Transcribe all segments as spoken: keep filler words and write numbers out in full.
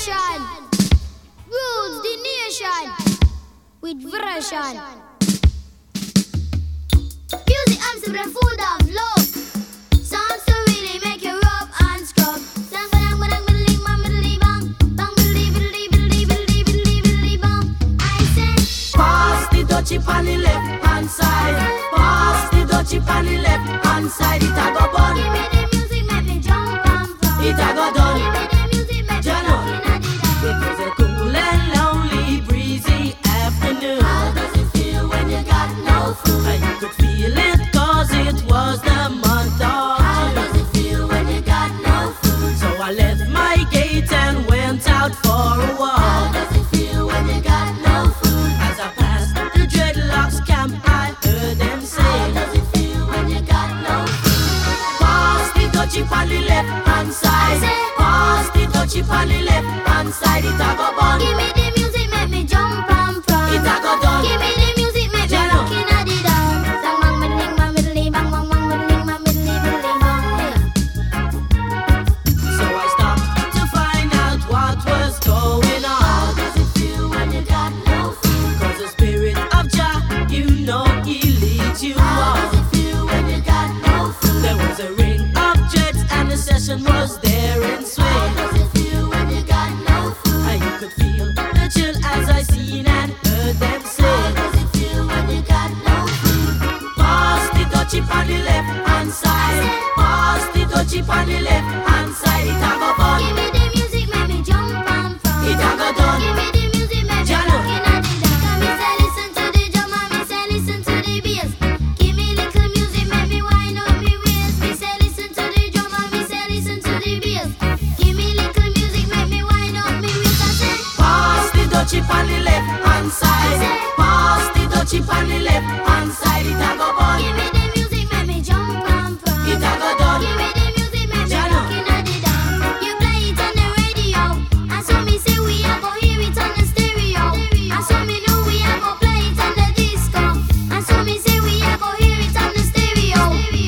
vibration. Rules the nation with version. Music arms to the food of love. Songs to really make you rub and scrub. Sang badang badang biddly bang biddly bang bang biddly biddly biddly biddly biddly biddly bang. I say, pass the dutchie on the left hand side. Pass the dutchie on the left hand side. It a go bun. Give me the music, make me jump and from. It a go done. Give me the music, make me Jano. looking at it down. It was a cool and lonely, breezy afternoon. How does it feel when you got no food? And you could feel it cause it was the month of How June. does it feel when you got no food? So I left my gate and went out for a How walk. does it feel when you got no food? As I passed the dreadlocks camp, I heard them How say, does it feel when you got no food? pass the dutchie on the left hand side. Pass the dutchie on the left hand side. It a go bun. Give me the music, make me jump and from. It a go done. Give me the music, make me Jano. looking at it down. Sang bang biddling bang biddly bang bang bang biddling bang biddly biddly bang. So I stopped to find out what was going How on. does it feel when you got no food? Cause the spirit of Jah, you know he leads you How on. does it feel when you got no food? There was a ring of jets and the session was there in How swing. does it feel when you got no food? And you could feel the chill as I seen and heard them How say, does it feel when you got no food? pass the dutchie on the left hand side. Pass the dutchie on the left hand side. It a go bun. Give me the music, make me jump and from. It a go done. Give me the music, make me Jano. looking at it down. Come me say listen to the drum and me say listen to the bass. Give me little music, make me wind up me waist. Me say listen to the drum and me say listen to the bass. Give me little music, make me wind up me waist. I say, Pass the dutchie on the left hand side. Pass the dutchie on the left hand side. It a go bun. give me the music, make me jump and from. It a go done. Give me the music, make me Jano. looking at it down. You play it on the radio, and so me say we a go hear it on the stereo. And so me know we a go play it on the disco. And so me say we a go hear it on the stereo.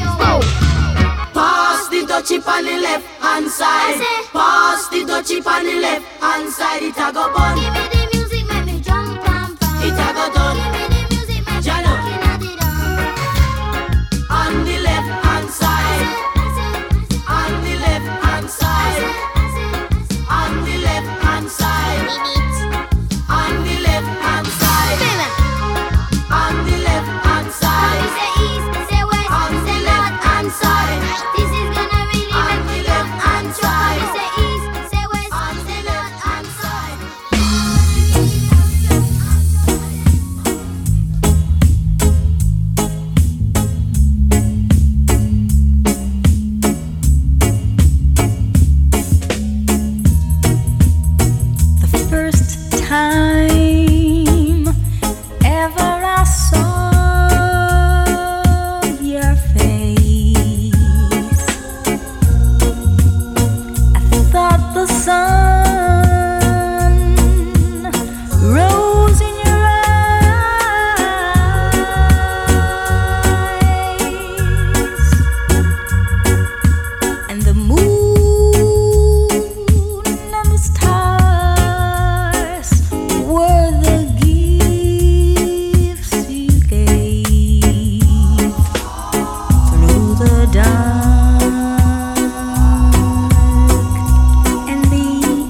Pass the dutchie on the left hand side. I say- Pass the dutchie on the left hand side. It a go bun. Give me the music, make me jump and from. It a go done. Give me the music, make me Jano. looking at it down. On the left hand side. I say, On the left hand side. I say, On the left hand side. On the left hand side. On the left hand side. We say east, say west, On the say left north hand and side. south. This is gonna really On make the me left jump hand and jump. side. We say east, say west, On the say left north hand and side. The first time ever I saw your face, I thought the sun rose in your eyes, and the moon and the stars were the gifts you gave through the dark and the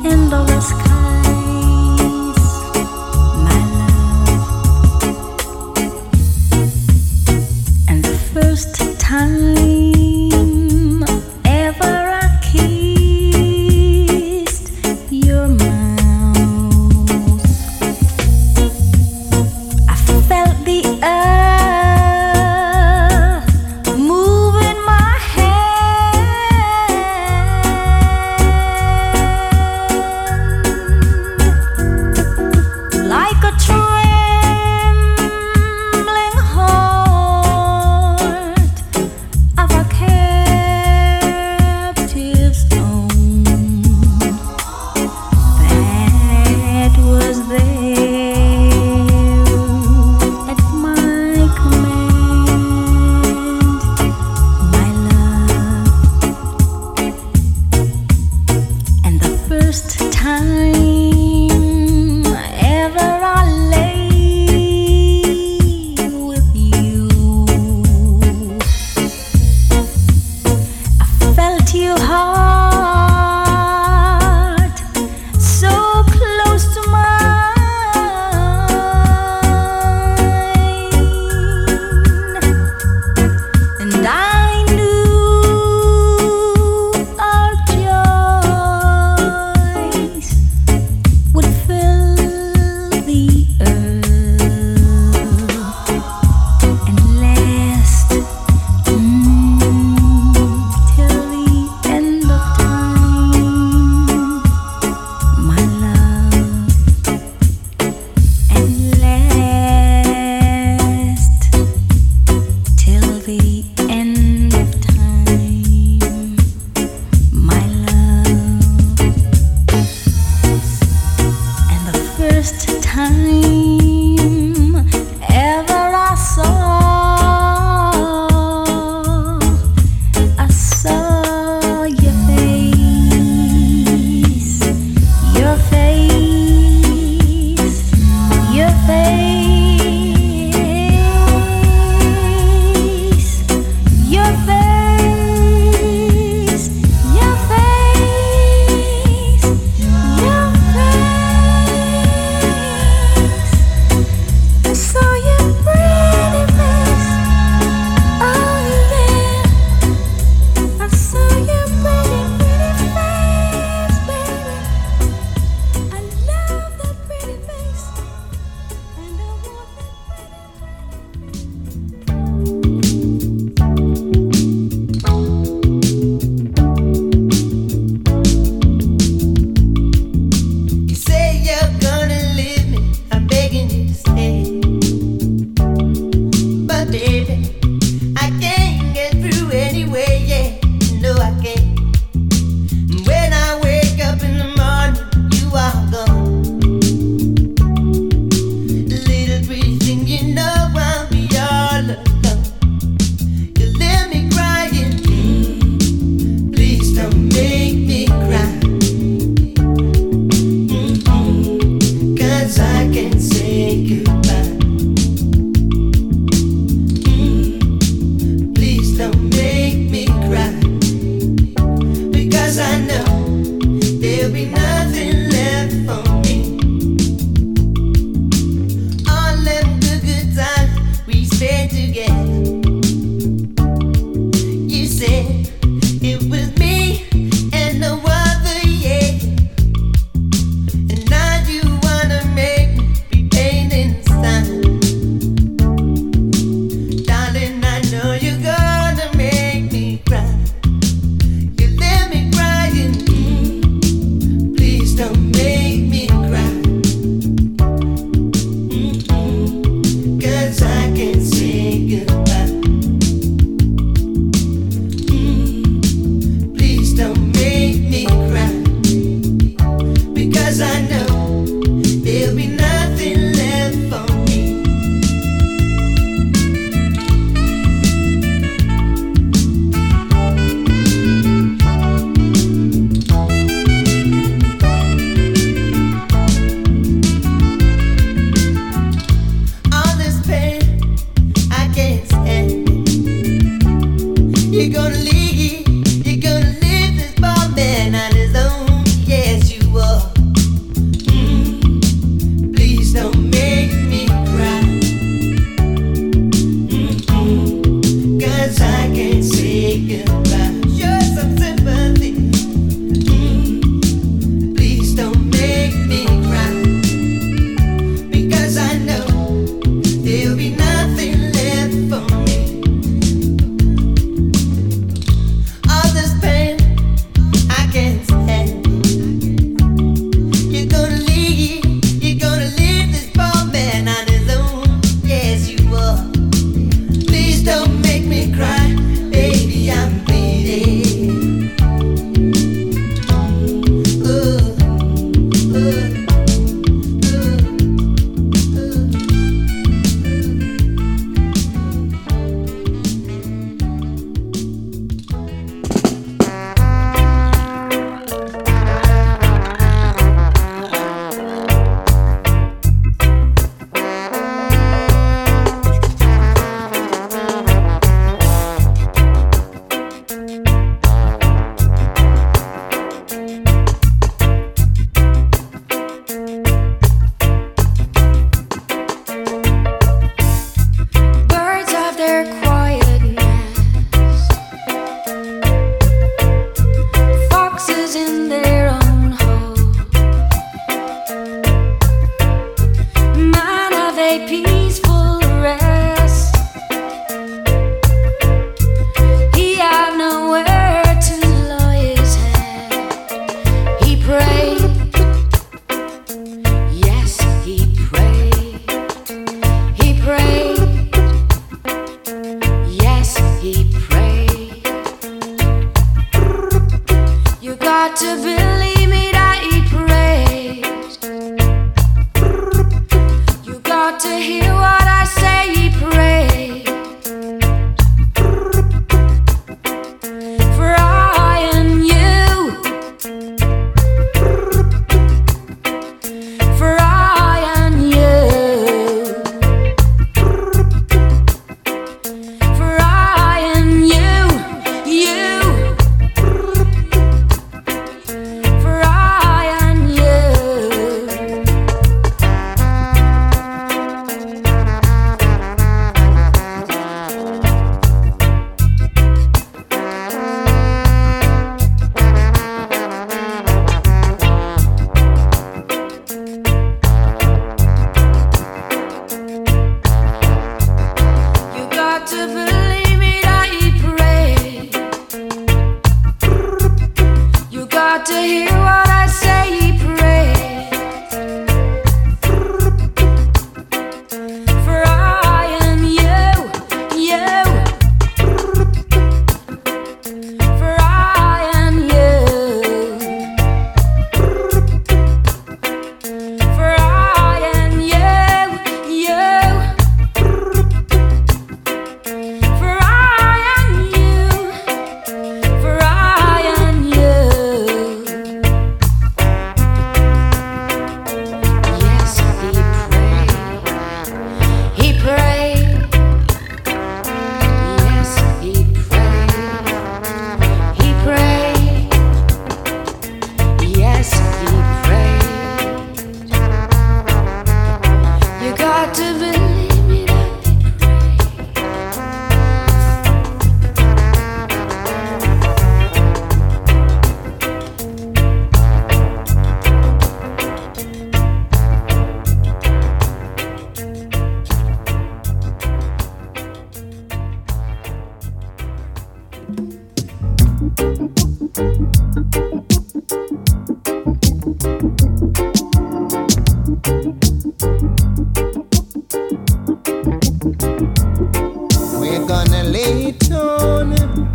We're gonna lay it on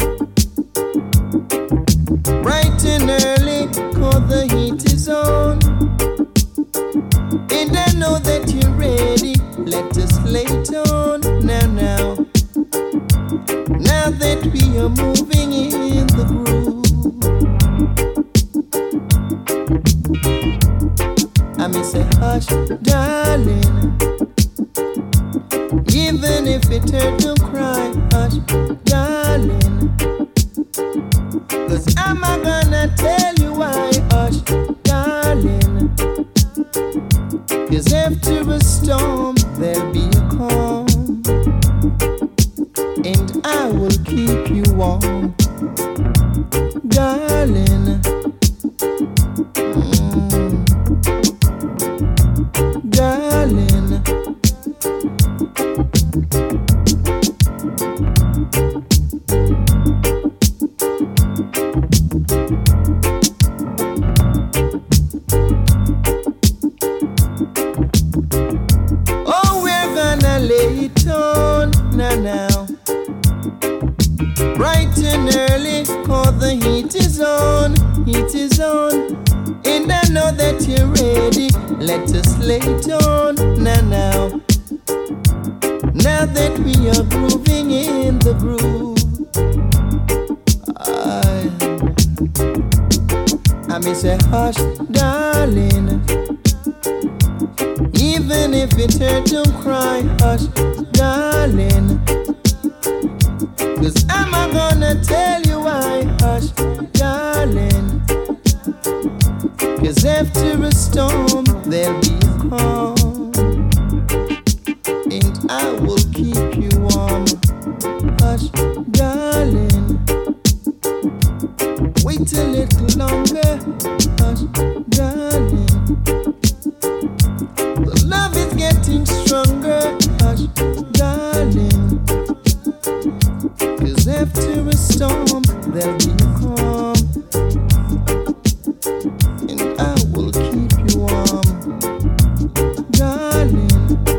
bright and early, 'cause the heat is on. And I know that you're ready. Let us lay it on now, now. Now that we are moving in the groove, I may say hush, darling. Even if it hurt, don't cry, hush, darling. 'Cause I'm not gonna tell you why, hush, darling. 'Cause after a storm, there'll be a calm. And I will keep you warm, darling. Mm. Darling. Oh, we're gonna lay it on now, now. Bright and early, 'cause the heat is on, heat is on. And I know that you're ready. Let us lay it on now, now. Now that we are grooving in the groove, I, I may say hush, darling. Even if it hurt, don't cry, hush, darling. 'Cause I'm not gonna tell you why, hush, darling. 'Cause after a storm, there'll be a calm. And I will keep you warm, hush, darling. Wait a little longer, hush, darling. The love is getting stronger, hush, darling. 'Cause after a storm, there'll be a calm. And I will keep you warm, darling.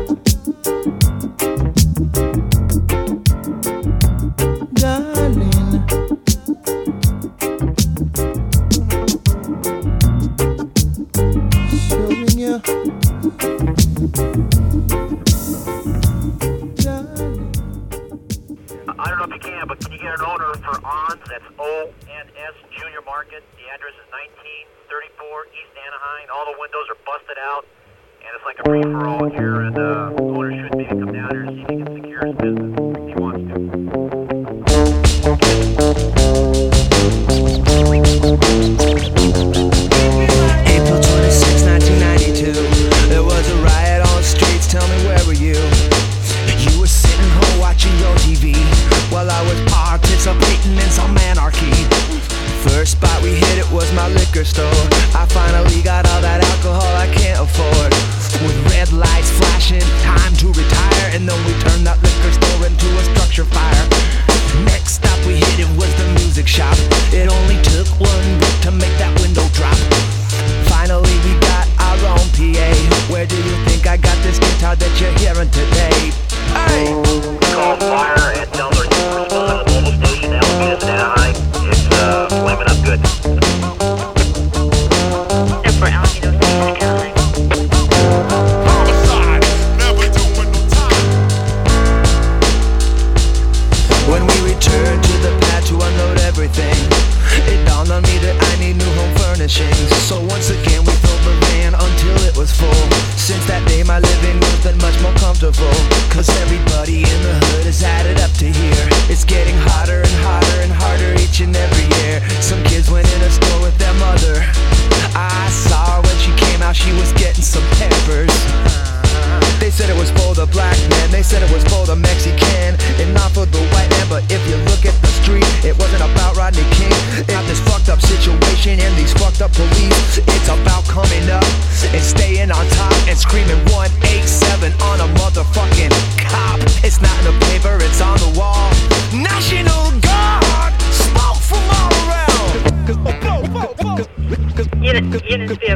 Darling. Showing you, darling. I don't know if you can, but can you get an order for O N S? That's O N S Junior Market. The address is nineteen thirty-four East Anaheim. All the windows are busted out, and it's like a free-for-all here. And uh, the owner should maybe come down here and see if he can secure his business if he wants to. April twenty-sixth, nineteen ninety-two. There was a riot on the streets. Tell me, where were you? You were sitting home watching your T V while I was participating in some anarchy. First spot we hit, it was my liquor store. I finally got all that alcohol I can't afford. With red lights flashing, time to retire. And then we turned that liquor store into a structure fire. Next stop we hit, it was the music shop. It only took one brick to make that window drop. Finally we got our own P A. Where do you think I got this guitar that you're hearing today? Hey! Call fire and tell them to respond to the mobile station. Elevated in Anaheim. It's uh, flaming up good. For Alameda Station, Anaheim. When we returned to the pad to unload everything, it dawned on me that I need new home furnishings. So once again we filled the van until it was full. Since that day my living room's been much more comfortable, 'cause everybody in the hood has added up to here. It's getting hotter and hotter and harder each and every year. Some kids went in a store with their mother. I saw her when she came out, she was getting some peppers. They said it was for the black man, they said it was for the Mexican, and not for the white man. But if you look at the street, it wasn't about Rodney King. It's not this fucked up situation and these fucked up police. It's about coming up and staying on top and screaming one eight seven on a motherfucking cop. It's not in the paper, it's on the wall. National Guard, smoke from all around. You know, you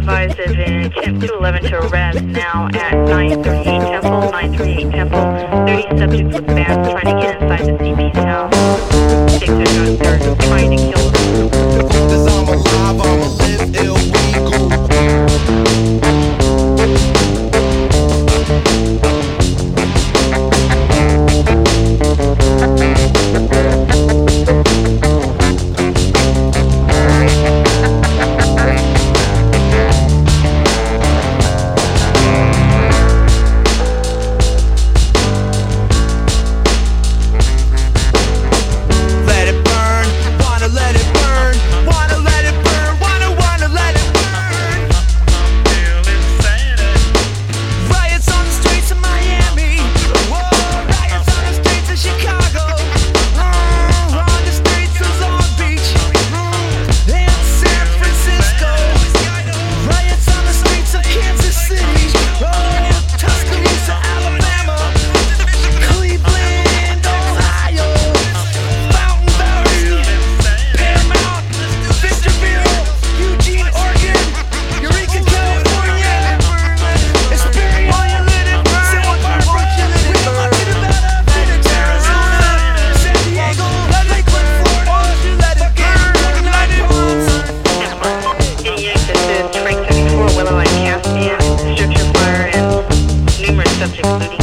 advised of an attempt to eleven to arrest now at nine thirty-eight Temple, nine thirty-eight Temple. thirty subjects with bands trying to get inside the C B's house. Six are drunk, they're trying to kill them. Cause I'm alive, I'ma live illegal. Willow and Caspian, structure fire, and numerous subjects looting